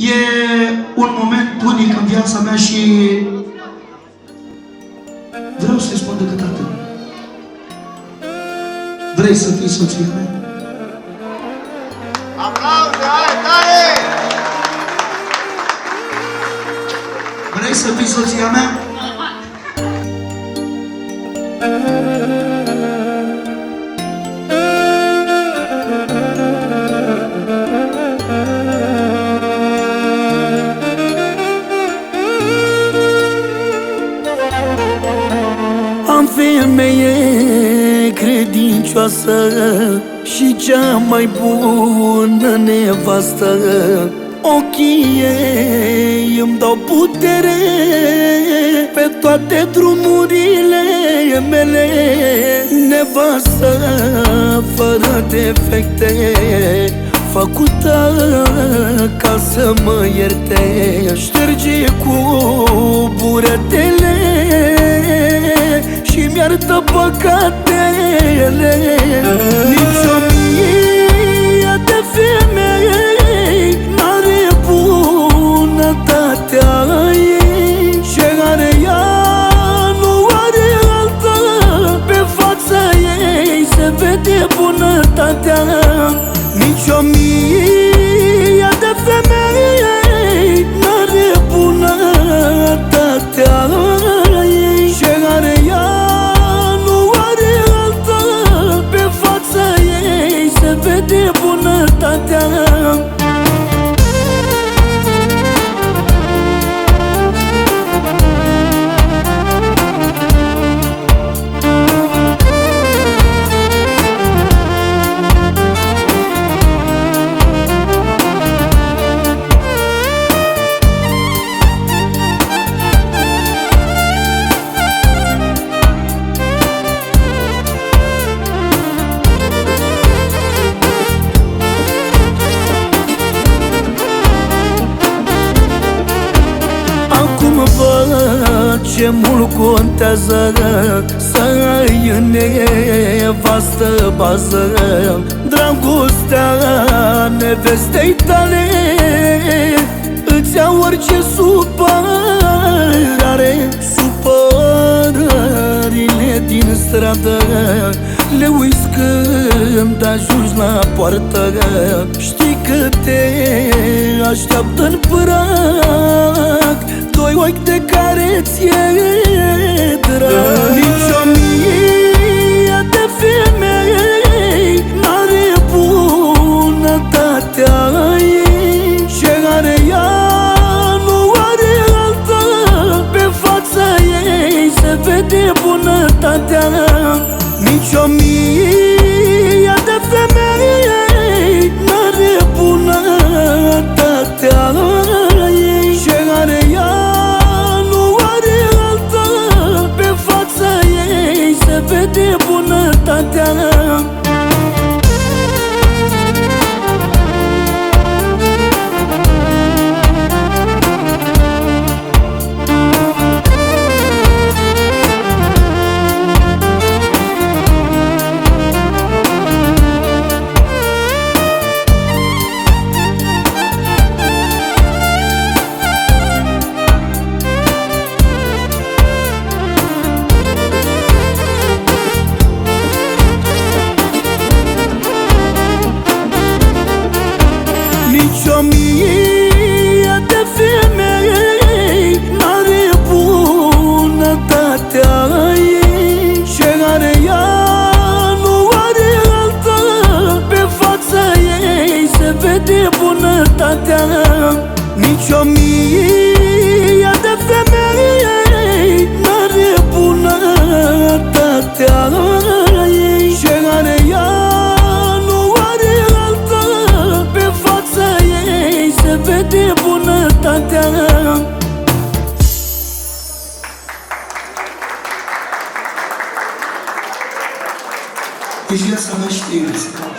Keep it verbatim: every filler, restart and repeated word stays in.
E un moment unic în viața mea și vreau să-i spun decât atât. Vrei să fii soția mea? Aplauze, hai, tare! Vrei să fii soția mea? Am femeie credincioasă și cea mai bună nevastă. Ochii ei îmi dau putere pe toate drumurile mele. Nevastă fără defecte, făcută ca să mă ierte. Șterge cu buretele și mi-arătă păcatele. Nici o mie de femei n-are bunătatea ei, ce are ea nu are altă. Pe fața ei se vede bunătatea. Nici o mie de femei n-are bunătatea ei, ce are ea nu are altă. Pe fața ei se vede bunătatea. Ce mult contează să ai în nevastă bază. Dragostea nevestei tale îți ia orice supărare. Supărările din stradă le uiți când ajungi la poartă. Știi că te așteaptă-n prag doi ochi de care ți-e drag. Nici o mie de femei n-are bunătatea ei, ce are ea nu are altă. Pe fața ei se vede bunătatea. Nici o mie de femei n-are bunătatea ei, ce are ea nu are altă. Pe fața ei se vede bunătatea. Nici o mie de femei n-are bunătatea ei, ce are ea nu are altă. Pe fața ei se vede bunătatea. Nici o mie de femei n-are bunătatea ei, ce are ea nu are altă. Pe fața ei se vede bunătatea. Deci viața mea și te iubesc.